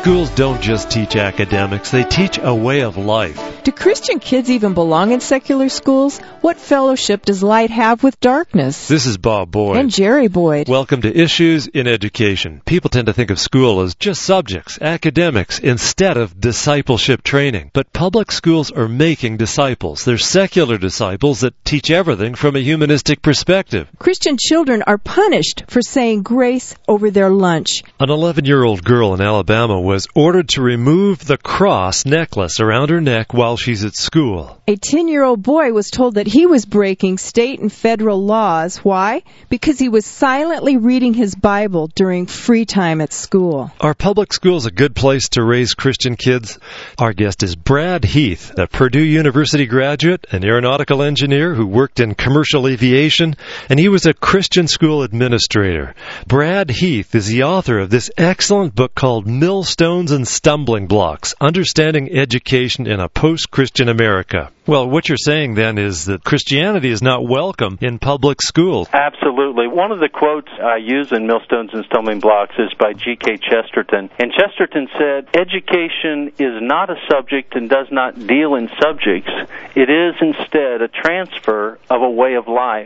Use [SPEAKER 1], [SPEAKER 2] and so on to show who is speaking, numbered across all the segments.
[SPEAKER 1] schools don't just teach academics, they teach a way of life.
[SPEAKER 2] Do Christian kids even belong in secular schools? What fellowship does light have with darkness?
[SPEAKER 1] This is Bob Boyd.
[SPEAKER 2] And Jerry Boyd.
[SPEAKER 1] Welcome to Issues in Education. People tend to think of school as just subjects, academics, instead of discipleship training. But public schools are making disciples. They're secular disciples that teach everything from a humanistic perspective.
[SPEAKER 2] Christian children are punished for saying grace over their lunch.
[SPEAKER 1] An 11-year-old girl in Alabama was ordered to remove the cross necklace around her neck while she's at school.
[SPEAKER 2] A 10-year-old boy was told that he was breaking state and federal laws. Why? Because he was silently reading his Bible during free time at school.
[SPEAKER 1] Are public schools a good place to raise Christian kids? Our guest is Brad Heath, a Purdue University graduate, an aeronautical engineer who worked in commercial aviation, and he was a Christian school administrator. Brad Heath is the author of this excellent book called Millstones and Stumbling Blocks, Understanding Education in a Post-Christian America. Well, what you're saying then is that Christianity is not welcome in public schools.
[SPEAKER 3] Absolutely. One of the quotes I use in Millstones and Stumbling Blocks is by G.K. Chesterton. And Chesterton said, "Education is not a subject and does not deal in subjects. It is instead a transfer of a way of life."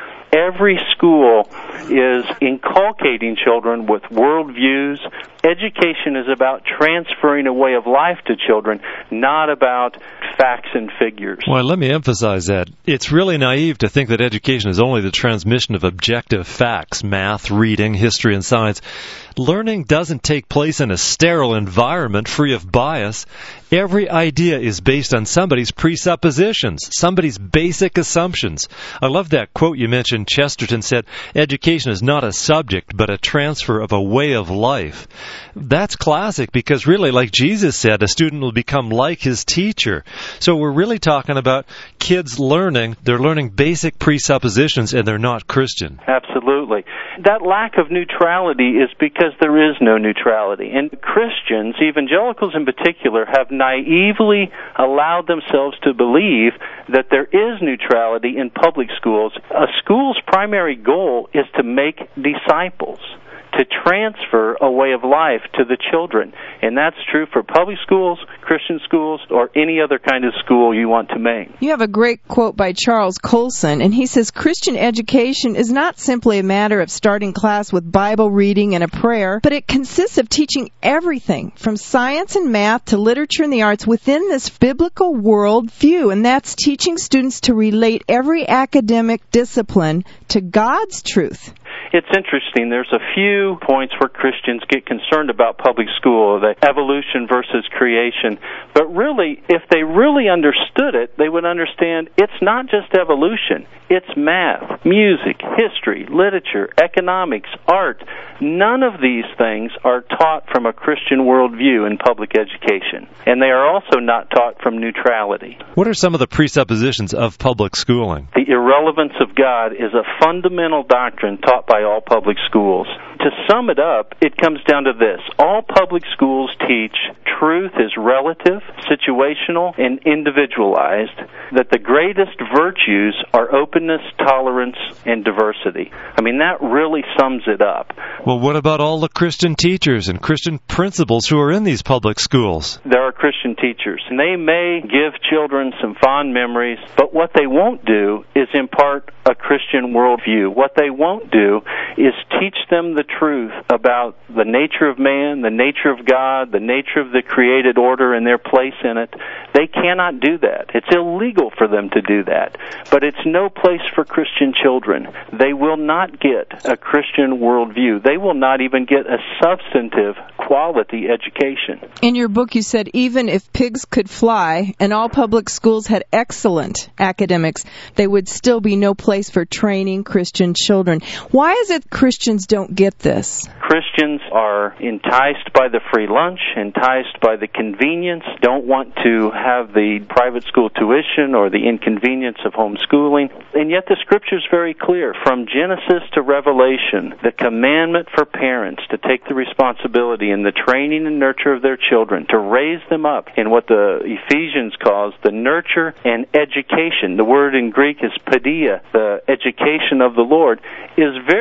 [SPEAKER 3] Every school is inculcating children with worldviews. Education is about transferring a way of life to children, not about facts and figures.
[SPEAKER 1] Well, let me emphasize that. It's really naive to think that education is only the transmission of objective facts, math, reading, history, and science. Learning doesn't take place in a sterile environment free of bias. Every idea is based on somebody's presuppositions, somebody's basic assumptions. I love that quote you mentioned. Chesterton said, "Education is not a subject, but a transfer of a way of life." That's classic because really, like Jesus said, a student will become like his teacher. So we're really talking about kids learning. They're learning basic presuppositions and they're not Christian.
[SPEAKER 3] Absolutely. That lack of neutrality is because there is no neutrality. And Christians, evangelicals in particular, have naively allowed themselves to believe that there is neutrality in public schools. A school's primary goal is to make disciples, to transfer a way of life to the children. And that's true for public schools, Christian schools, or any other kind of school you want to make.
[SPEAKER 2] You have a great quote by Charles Colson, and he says, "Christian education is not simply a matter of starting class with Bible reading and a prayer, but it consists of teaching everything from science and math to literature and the arts within this biblical world view." And that's teaching students to relate every academic discipline to God's truth.
[SPEAKER 3] It's interesting. There's a few points where Christians get concerned about public school, the evolution versus creation. But really, if they really understood it, they would understand it's not just evolution. It's math, music, history, literature, economics, art. None of these things are taught from a Christian worldview in public education. And they are also not taught from neutrality.
[SPEAKER 1] What are some of the presuppositions of public schooling?
[SPEAKER 3] The irrelevance of God is a fundamental doctrine taught by all public schools. To sum it up, it comes down to this. All public schools teach truth is relative, situational, and individualized, that the greatest virtues are openness, tolerance, and diversity. I mean, that really sums it up.
[SPEAKER 1] Well, what about all the Christian teachers and Christian principals who are in these public schools?
[SPEAKER 3] There are Christian teachers, and they may give children some fond memories, but what they won't do is impart a Christian worldview. What they won't do is teach them the truth about the nature of man, the nature of God, the nature of the created order and their place in it. They cannot do that. It's illegal for them to do that. But it's no place for Christian children. They will not get a Christian worldview. They will not even get a substantive quality education.
[SPEAKER 2] In your book, you said even if pigs could fly and all public schools had excellent academics, there would still be no place for training Christian children. Why is it Christians don't get this?
[SPEAKER 3] Christians are enticed by the free lunch, enticed by the convenience, don't want to have the private school tuition or the inconvenience of homeschooling. And yet the Scripture is very clear. From Genesis to Revelation, the commandment for parents to take the responsibility in the training and nurture of their children, to raise them up in what the Ephesians calls the nurture and education. The word in Greek is paideia, the education of the Lord, is very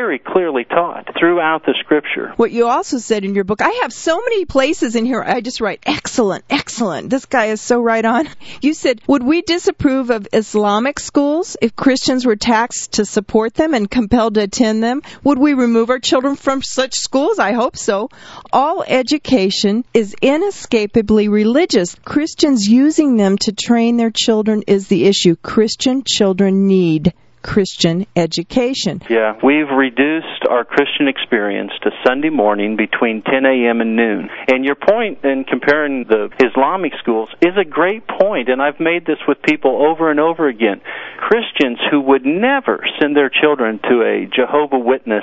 [SPEAKER 3] very clearly taught throughout the Scripture.
[SPEAKER 2] What you also said in your book, I have so many places in here I just write, excellent, excellent. This guy is so right on. You said, would we disapprove of Islamic schools if Christians were taxed to support them and compelled to attend them? Would we remove our children from such schools? I hope so. All education is inescapably religious. Christians using them to train their children is the issue. Christian children need Christian education.
[SPEAKER 3] Yeah, we've reduced our Christian experience to Sunday morning between 10 a.m. and noon. And your point in comparing the Islamic schools is a great point, and I've made this with people over and over again. Christians who would never send their children to a Jehovah's Witness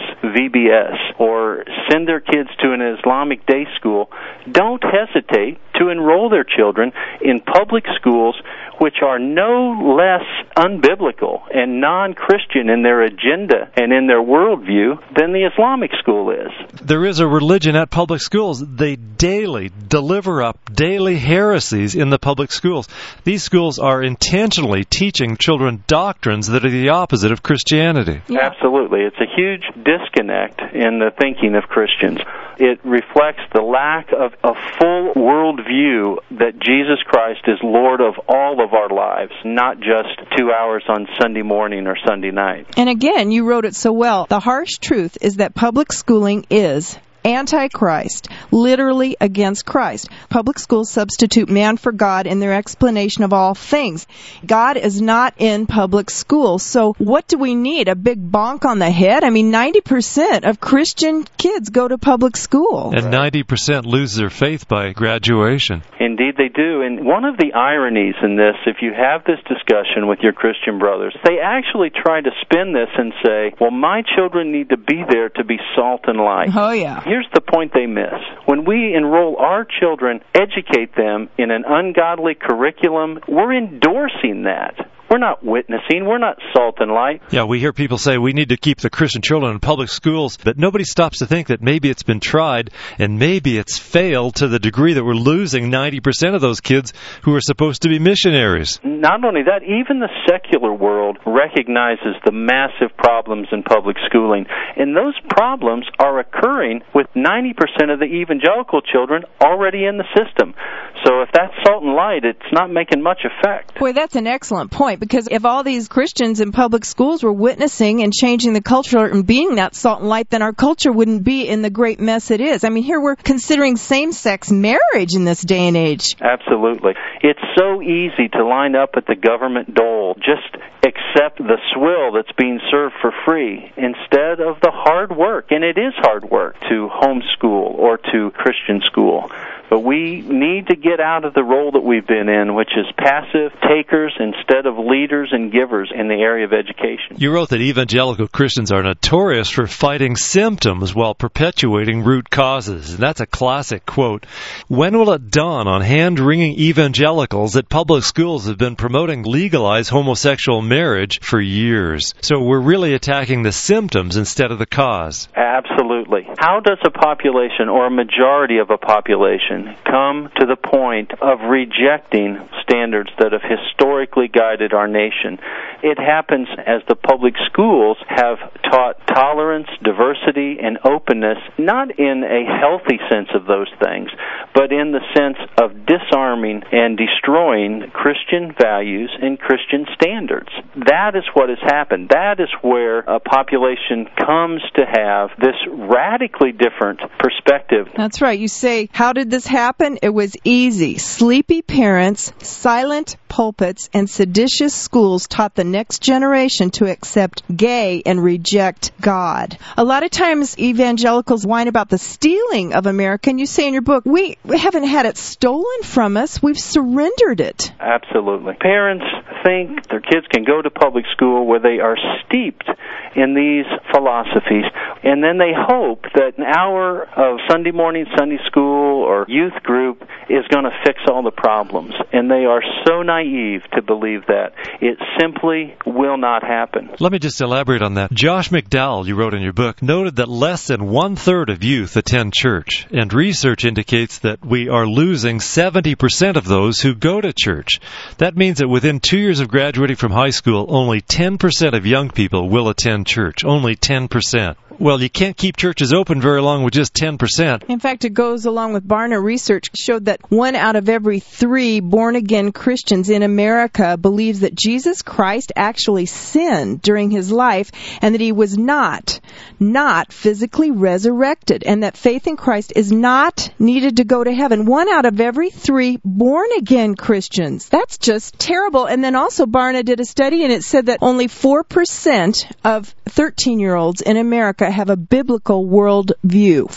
[SPEAKER 3] VBS or send their kids to an Islamic day school don't hesitate to enroll their children in public schools which are no less unbiblical and non-Christian in their agenda and in their worldview than the Islamic school is.
[SPEAKER 1] There is a religion at public schools. They daily deliver up daily heresies in the public schools. These schools are intentionally teaching children doctrines that are the opposite of Christianity.
[SPEAKER 3] Yeah. Absolutely. It's a huge disconnect in the thinking of Christians. It reflects the lack of a full worldview that Jesus Christ is Lord of all of our lives, not just 2 hours on Sunday morning or Sunday night.
[SPEAKER 2] And again, you wrote it so well. The harsh truth is that public schooling is anti-Christ, literally against Christ. Public schools substitute man for God in their explanation of all things. God is not in public schools. So what do we need? A big bonk on the head? I mean, 90% of Christian kids go to public school.
[SPEAKER 1] And 90% lose their faith by graduation.
[SPEAKER 3] Indeed they do. And one of the ironies in this, if you have this discussion with your Christian brothers, they actually try to spin this and say, well, my children need to be there to be salt and light.
[SPEAKER 2] Oh, yeah.
[SPEAKER 3] Here's the point they miss. When we enroll our children, educate them in an ungodly curriculum, we're endorsing that. We're not witnessing. We're not salt and light.
[SPEAKER 1] Yeah, we hear people say we need to keep the Christian children in public schools, but nobody stops to think that maybe it's been tried and maybe it's failed to the degree that we're losing 90% of those kids who are supposed to be missionaries.
[SPEAKER 3] Not only that, even the secular world recognizes the massive problems in public schooling, and those problems are occurring with 90% of the evangelical children already in the system. So if that's salt and light, it's not making much effect.
[SPEAKER 2] Boy, that's an excellent point, because if all these Christians in public schools were witnessing and changing the culture and being that salt and light, then our culture wouldn't be in the great mess it is. I mean, here we're considering same-sex marriage in this day and age.
[SPEAKER 3] Absolutely. It's so easy to line up at the government dole, just accept the swill that's being served for free instead of the hard work, and it is hard work, to homeschool or to Christian school. But we need to get out of the role that we've been in, which is passive takers instead of leaders and givers in the area of education.
[SPEAKER 1] You wrote that evangelical Christians are notorious for fighting symptoms while perpetuating root causes. And that's a classic quote. When will it dawn on hand-wringing evangelicals that public schools have been promoting legalized homosexual marriage for years? So we're really attacking the symptoms instead of the cause.
[SPEAKER 3] Absolutely. How does a population or a majority of a population come to the point of rejecting standards that have historically guided our nation? It happens as the public schools have taught tolerance, diversity, and openness, not in a healthy sense of those things, but in the sense of disarming and destroying Christian values and Christian standards. That is what has happened. That is where a population comes to have this radically different perspective.
[SPEAKER 2] That's right. You say, how did this happen? It was easy. Sleepy parents, silent pulpits, and seditious schools taught the next generation to accept gay and reject God. A lot of times evangelicals whine about the stealing of America, and you say in your book, we haven't had it stolen from us. We've surrendered it.
[SPEAKER 3] Absolutely. Parents think their kids can go to public school where they are steeped in these philosophies, and then they hope that an hour of Sunday morning Sunday school or youth group is going to fix all the problems. And they are so naive to believe that. It simply will not happen.
[SPEAKER 1] Let me just elaborate on that. Josh McDowell, you wrote in your book, noted that less than 1/3 of youth attend church, and research indicates that we are losing 70% of those who go to church. That means that within 2 years of graduating from high school, only 10% of young people will attend church. Only 10%. Well, you can't keep churches open very long with just 10%.
[SPEAKER 2] In fact, it goes along with Barna research showed that 1 out of every 3 born-again Christians in America believes that Jesus Christ actually sinned during his life and that he was not physically resurrected, and that faith in Christ is not needed to go to heaven. 1 out of every 3 born-again Christians. That's just terrible. And then also Barna did a study, and it said that only 4% of 13-year-olds in America have a biblical worldview.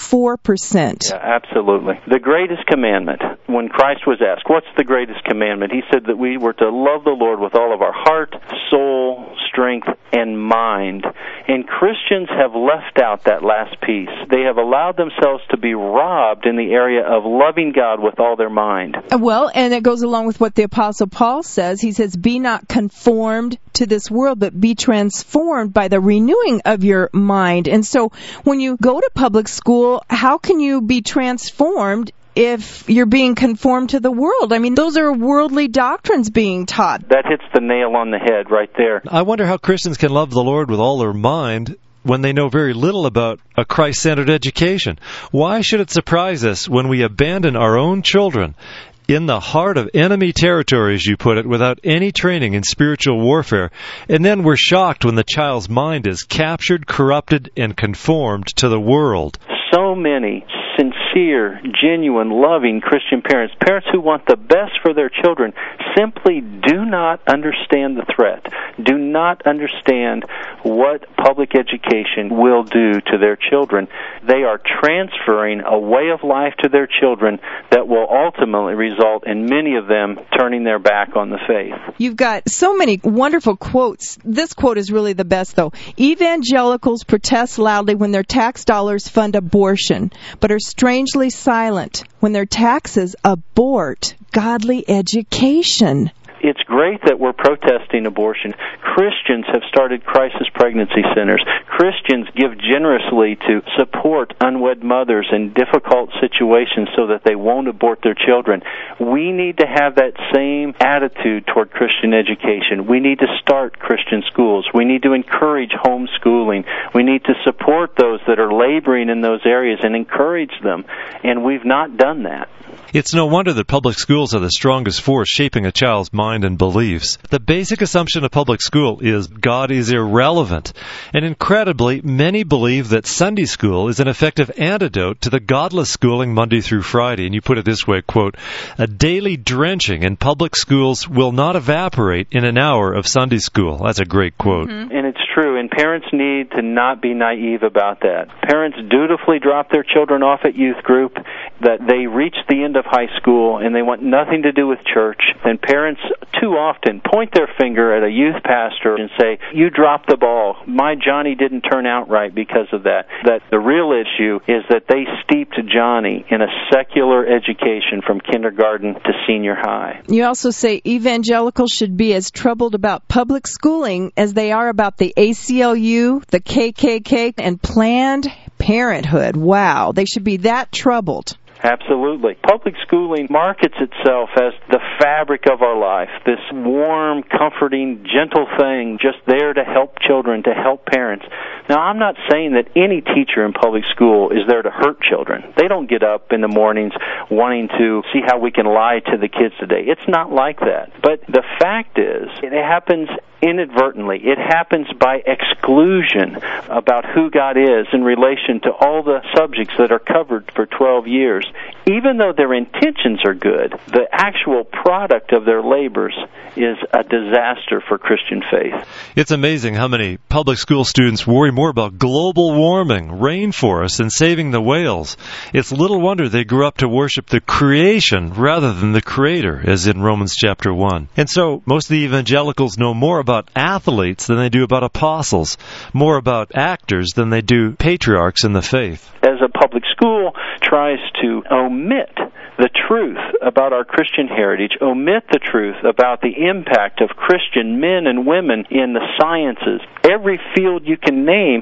[SPEAKER 2] 4%.
[SPEAKER 3] Yeah, absolutely. The greatest commandment, when Christ was asked, what's the greatest commandment? He said that we were to love the Lord with all of our heart, soul, strength, and mind. And Christians have left out that last piece. They have allowed themselves to be robbed in the area of loving God with all their mind.
[SPEAKER 2] Well, and it goes along with what the Apostle Paul says. He says, be not conformed to this world, but be transformed by the renewing of your mind. And so when you go to public school, how can you be transformed if you're being conformed to the world? I mean, those are worldly doctrines being taught.
[SPEAKER 3] That hits the nail on the head right there.
[SPEAKER 1] I wonder how Christians can love the Lord with all their mind when they know very little about a Christ-centered education. Why should it surprise us when we abandon our own children in the heart of enemy territory, as you put it, without any training in spiritual warfare, and then we're shocked when the child's mind is captured, corrupted, and conformed to the world?
[SPEAKER 3] So many sincere, genuine, loving Christian parents who want the best for their children, simply do not understand the threat, do not understand what public education will do to their children. They are transferring a way of life to their children that will ultimately result in many of them turning their back on the faith.
[SPEAKER 2] You've got so many wonderful quotes. This quote is really the best, though. Evangelicals protest loudly when their tax dollars fund abortion, but are strangely silent when their taxes abort godly education.
[SPEAKER 3] It's great that we're protesting abortion. Christians have started crisis pregnancy centers. Christians give generously to support unwed mothers in difficult situations so that they won't abort their children. We need to have that same attitude toward Christian education. We need to start Christian schools. We need to encourage homeschooling. We need to support those that are laboring in those areas and encourage them. And we've not done that.
[SPEAKER 1] It's no wonder that public schools are the strongest force shaping a child's mind and beliefs. The basic assumption of public school is God is irrelevant. And incredibly, many believe that Sunday school is an effective antidote to the godless schooling Monday through Friday. And you put it this way, quote, a daily drenching in public schools will not evaporate in an hour of Sunday school. That's a great quote.
[SPEAKER 2] Mm-hmm.
[SPEAKER 3] And it's true, and parents need to not be naive about that. Parents dutifully drop their children off at youth group, that they reach the end of high school and they want nothing to do with church. And parents too often point their finger at a youth pastor and say, you dropped the ball. My Johnny didn't turn out right because of that. That the real issue is that they steeped Johnny in a secular education from kindergarten to senior high.
[SPEAKER 2] You also say evangelicals should be as troubled about public schooling as they are about the ACLU, the KKK, and Planned Parenthood. Wow, they should be that troubled.
[SPEAKER 3] Absolutely. Public schooling markets itself as the fabric of our life, this warm, comforting, gentle thing just there to help children, to help parents. Now, I'm not saying that any teacher in public school is there to hurt children. They don't get up in the mornings wanting to see how we can lie to the kids today. It's not like that. But the fact is, it happens inadvertently. It happens by exclusion about who God is in relation to all the subjects that are covered for 12 years. Even though their intentions are good, the actual product of their labors is a disaster for Christian faith.
[SPEAKER 1] It's amazing how many public school students worry more about global warming, rainforests, and saving the whales. It's little wonder they grew up to worship the creation rather than the Creator, as in Romans chapter 1. And so most of the evangelicals know more about athletes than they do about apostles, more about actors than they do patriarchs in the faith.
[SPEAKER 3] As a public school tries to omit the truth about our Christian heritage, omit the truth about the impact of Christian men and women in the sciences, every field you can name,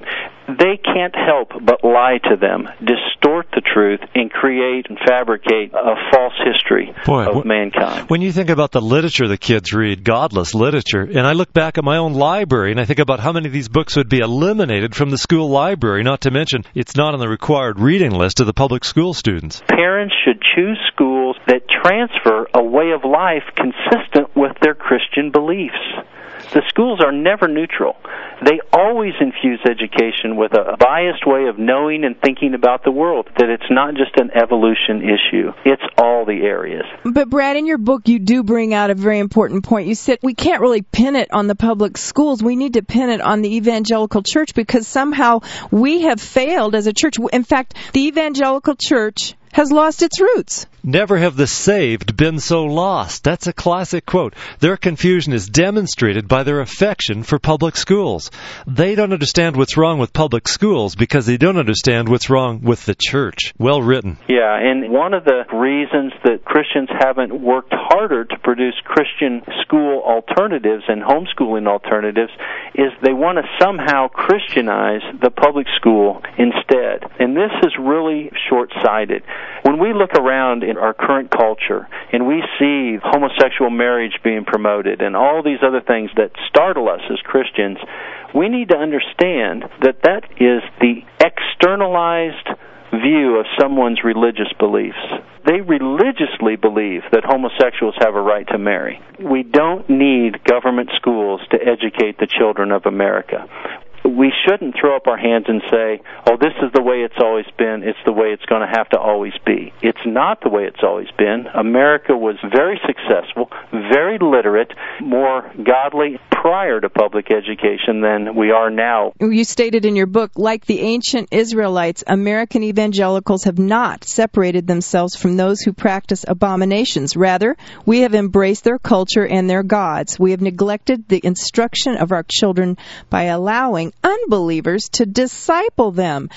[SPEAKER 3] they can't help but lie to them, distort the truth, and create and fabricate a false history of mankind.
[SPEAKER 1] When you think about the literature the kids read, godless literature, and I look back at my own library and I think about how many of these books would be eliminated from the school library, not to mention it's not on the required reading list of the public school students.
[SPEAKER 3] Parents should choose schools that transfer a way of life consistent with their Christian beliefs. The schools are never neutral. They always infuse education with a biased way of knowing and thinking about the world, that it's not just an evolution issue. It's all the areas.
[SPEAKER 2] But, Brad, in your book, you do bring out a very important point. You said we can't really pin it on the public schools. We need to pin it on the evangelical church because somehow we have failed as a church. In fact, the evangelical church has lost its roots.
[SPEAKER 1] Never have the saved been so lost. That's a classic quote. Their confusion is demonstrated by their affection for public schools. They don't understand what's wrong with public schools because they don't understand what's wrong with the church. Well written.
[SPEAKER 3] Yeah, and one of the reasons that Christians haven't worked harder to produce Christian school alternatives and homeschooling alternatives is they want to somehow Christianize the public school instead. And this is really short-sighted. When we look around in our current culture and we see homosexual marriage being promoted and all these other things that startle us as Christians, we need to understand that that is the externalized view of someone's religious beliefs. They religiously believe that homosexuals have a right to marry. We don't need government schools to educate the children of America. We shouldn't throw up our hands and say, oh, this is the way it's always been, it's the way it's going to have to always be. It's not the way it's always been. America was very successful, very literate, more godly prior to public education than we are now.
[SPEAKER 2] You stated in your book, like the ancient Israelites, American evangelicals have not separated themselves from those who practice abominations. Rather, we have embraced their culture and their gods. We have neglected the instruction of our children by allowing unbelievers to disciple them.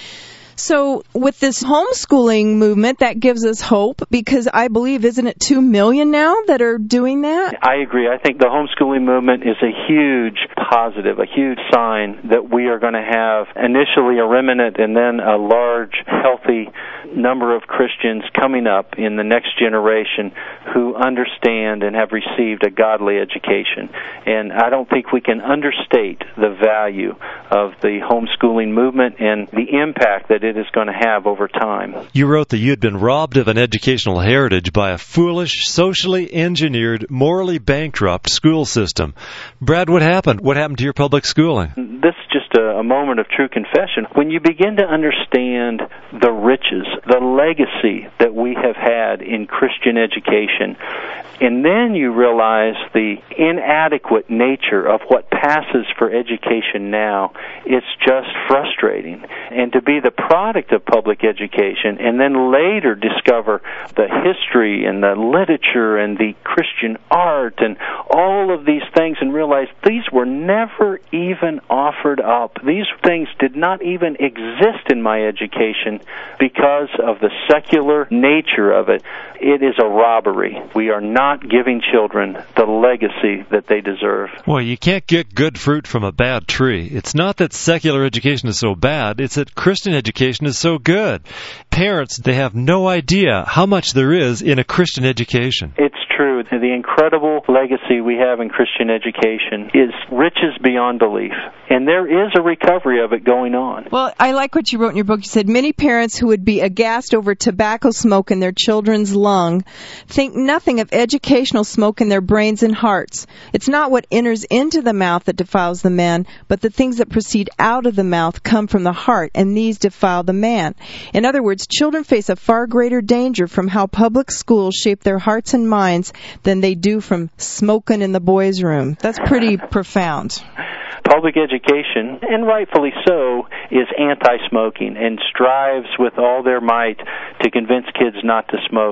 [SPEAKER 2] So with this homeschooling movement, that gives us hope because I believe, isn't it 2 million now that are doing that?
[SPEAKER 3] I agree. I think the homeschooling movement is a huge positive, a huge sign that we are going to have initially a remnant and then a large, healthy number of Christians coming up in the next generation who understand and have received a godly education. And I don't think we can understate the value of the homeschooling movement and the impact that it is going to have over time.
[SPEAKER 1] You wrote that you had been robbed of an educational heritage by a foolish, socially engineered, morally bankrupt school system. Brad, what happened? What happened to your public schooling?
[SPEAKER 3] This is just a moment of true confession. When you begin to understand the riches, the legacy that we have had in Christian education, and then you realize the inadequate nature of what passes for education now, it's just frustrating. And to be the product of public education and then later discover the history and the literature and the Christian art and all of these things and realize these were never even offered up. These things did not even exist in my education because of the secular nature of it. It is a robbery. We are not giving children the legacy that they deserve.
[SPEAKER 1] Well, you can't get good fruit from a bad tree. It's not that secular education is so bad, it's that Christian education is so good. Parents, they have no idea how much there is in a Christian education.
[SPEAKER 3] It's true. The incredible legacy we have in Christian education is riches beyond belief. And there is a recovery of it going on.
[SPEAKER 2] Well, I like what you wrote in your book. You said, many parents who would be aghast over tobacco smoke in their children's lung think nothing of educational smoke in their brains and hearts. It's not what enters into the mouth that defiles the man, but the things that proceed out of the mouth come from the heart, and these defile the man. In other words, children face a far greater danger from how public schools shape their hearts and minds than they do from smoking in the boys' room. That's pretty profound.
[SPEAKER 3] Public education, and rightfully so, is anti-smoking and strives with all their might to convince kids not to smoke.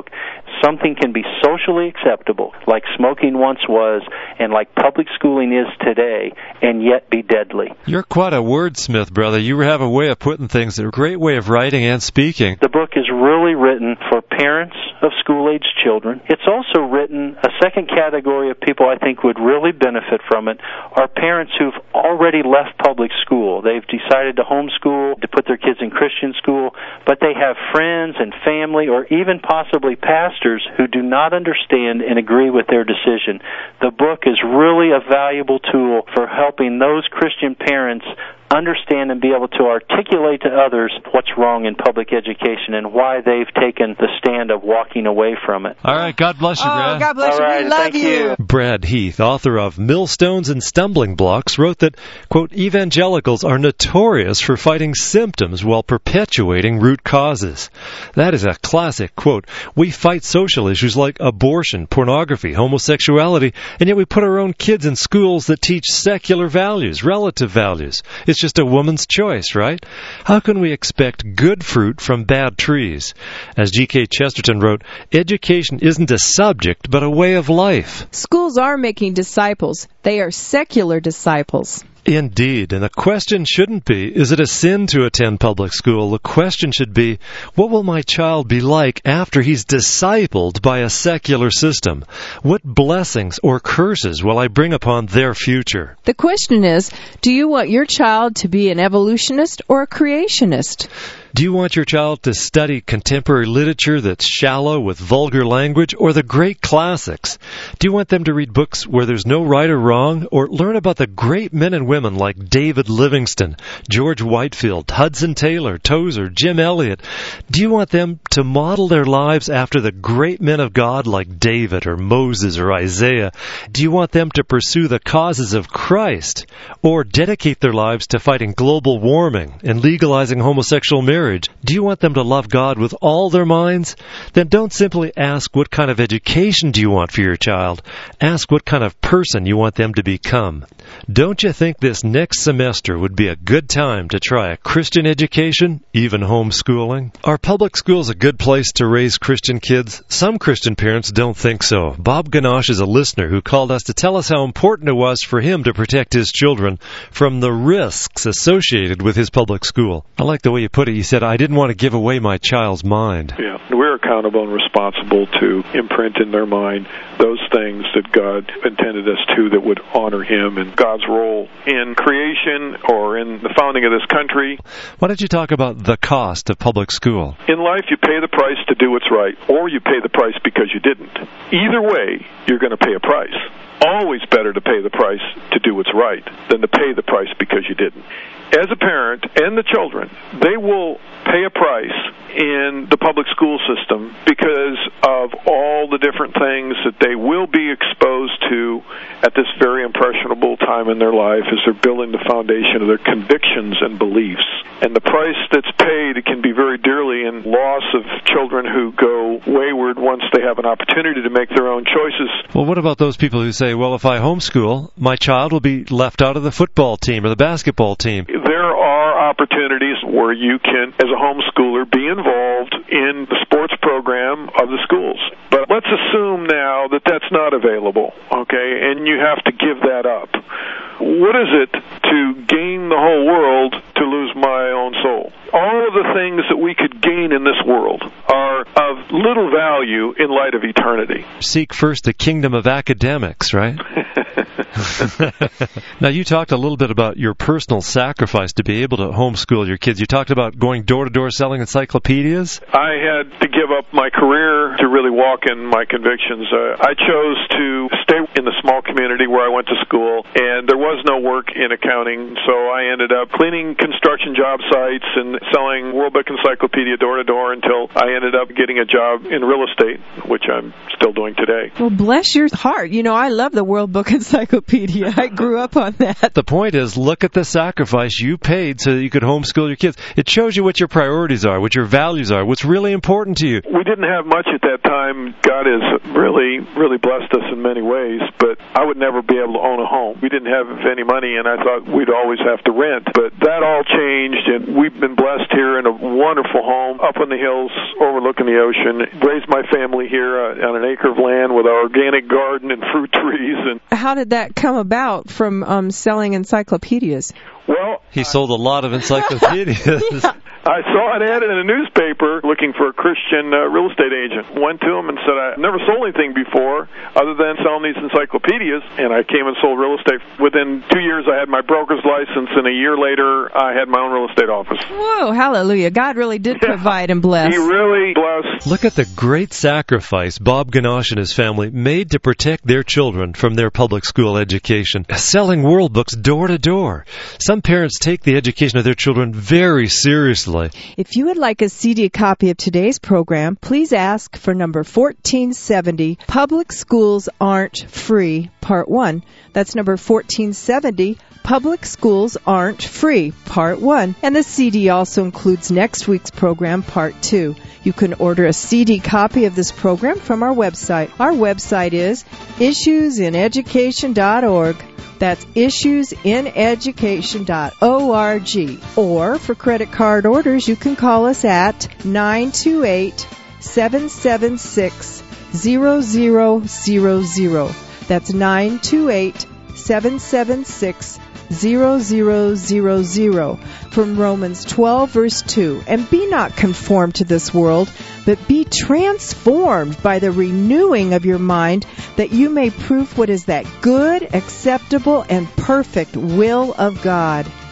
[SPEAKER 3] something can be socially acceptable, like smoking once was, and like public schooling is today, and yet be deadly.
[SPEAKER 1] You're quite a wordsmith, brother. You have a way of putting things, a great way of writing and speaking.
[SPEAKER 3] The book is really written for parents of school-aged children. It's also written, a second category of people I think would really benefit from it are parents who've already left public school. They've decided to homeschool, to put their kids in Christian school, but they have friends and family or even possibly pastors who do not understand and agree with their decision. The book is really a valuable tool for helping those Christian parents understand and be able to articulate to others what's wrong in public education and why they've taken the stand of walking away from it.
[SPEAKER 1] All right, God bless you, Brad.
[SPEAKER 2] God bless
[SPEAKER 3] All
[SPEAKER 2] you.
[SPEAKER 3] right,
[SPEAKER 2] We love
[SPEAKER 3] thank you.
[SPEAKER 1] Brad Heath, author of Millstones and Stumbling Blocks, wrote that, quote, evangelicals are notorious for fighting symptoms while perpetuating root causes. That is a classic quote. We fight social issues like abortion, pornography, homosexuality, and yet we put our own kids in schools that teach secular values, relative values. It's just a woman's choice, right? How can we expect good fruit from bad trees? As G.K. Chesterton wrote, education isn't a subject, but a way of life.
[SPEAKER 2] Schools are making disciples. They are secular disciples.
[SPEAKER 1] Indeed, and the question shouldn't be, is it a sin to attend public school? The question should be, what will my child be like after he's discipled by a secular system? What blessings or curses will I bring upon their future?
[SPEAKER 2] The question is, do you want your child to be an evolutionist or a creationist?
[SPEAKER 1] Do you want your child to study contemporary literature that's shallow with vulgar language, or the great classics? Do you want them to read books where there's no right or wrong, or learn about the great men and women like David Livingstone, George Whitefield, Hudson Taylor, Tozer, Jim Elliot? Do you want them to model their lives after the great men of God like David or Moses or Isaiah? Do you want them to pursue the causes of Christ, or dedicate their lives to fighting global warming and legalizing homosexual marriage? Do you want them to love God with all their minds? Then don't simply ask what kind of education do you want for your child. Ask what kind of person you want them to become. Don't you think this next semester would be a good time to try a Christian education, even homeschooling? Are public schools a good place to raise Christian kids? Some Christian parents don't think so. Bob Ganosh is a listener who called us to tell us how important it was for him to protect his children from the risks associated with his public school. I like the way you put it. You said, I didn't want to give away my child's mind.
[SPEAKER 4] Yeah, we're accountable and responsible to imprint in their mind those things that God intended us to that would honor Him and God's role in creation or in the founding of this country.
[SPEAKER 1] Why don't you talk about the cost of public school?
[SPEAKER 4] In life, you pay the price to do what's right, or you pay the price because you didn't. Either way, you're going to pay a price. Always better to pay the price to do what's right than to pay the price because you didn't. As a parent and the children, they will pay a price in the public school system because of all the different things that they will be exposed to at this very impressionable time in their life as they're building the foundation of their convictions and beliefs. And the price that's paid can be very dearly in loss of children who go wayward once they have an opportunity to make their own choices.
[SPEAKER 1] Well, what about those people who say, well, if I homeschool, my child will be left out of the football team or the basketball team?
[SPEAKER 4] There are opportunities where you can, as a homeschooler, be involved in the sports program of the schools. But let's assume now that that's not available, okay, and you have to give that up. What is it to gain the whole world to lose my own soul? All of the things that we could gain in this world are of little value in light of eternity.
[SPEAKER 1] Seek first the kingdom of academics, right? Now, you talked a little bit about your personal sacrifice to be able to homeschool your kids. You talked about going door-to-door selling encyclopedias?
[SPEAKER 4] I had to give up my career to really walk in my convictions. I chose to stay in the small community where I went to school, and there was no work in accounting, so I ended up cleaning construction job sites and selling World Book Encyclopedia door-to-door until I ended up getting a job in real estate, which I'm still doing today.
[SPEAKER 2] Well, bless your heart. You know, I love the World Book Encyclopedia encyclopedia. I grew up on that.
[SPEAKER 1] The point is, look at the sacrifice you paid so that you could homeschool your kids. It shows you what your priorities are, what your values are, what's really important to you.
[SPEAKER 4] We didn't have much at that time. God has really, really blessed us in many ways, but I would never be able to own a home. We didn't have any money, and I thought we'd always have to rent. But that all changed, and we've been blessed here in a wonderful home up in the hills overlooking the ocean. Raised my family here on an acre of land with our organic garden and fruit trees. And
[SPEAKER 2] how did that come about from selling encyclopedias?
[SPEAKER 4] Well,
[SPEAKER 1] he sold a lot of encyclopedias.
[SPEAKER 2] Yeah.
[SPEAKER 4] I saw an ad in a newspaper looking for a Christian real estate agent. Went to him and said, I've never sold anything before other than selling these encyclopedias. And I came and sold real estate. Within 2 years, I had my broker's license, and a year later, I had my own real estate office.
[SPEAKER 2] Whoa, hallelujah. God really did provide and bless.
[SPEAKER 4] He really blessed.
[SPEAKER 1] Look at the great sacrifice Bob Ganache and his family made to protect their children from their public school education, selling world books door to door. Some parents take the education of their children very seriously.
[SPEAKER 2] If you would like a CD copy of today's program, please ask for number 1470, Public Schools Aren't Free, Part 1. That's number 1470, Public Schools Aren't Free, Part 1. And the CD also includes next week's program, Part 2. You can order a CD copy of this program from our website. Our website is issueseneducation.org. That's issueseneducation.org. Or for credit card orders, you can call us at 928-776-0000. That's 928-776-0000. From Romans 12, verse 2. And be not conformed to this world, but be transformed by the renewing of your mind, that you may prove what is that good, acceptable, and perfect will of God.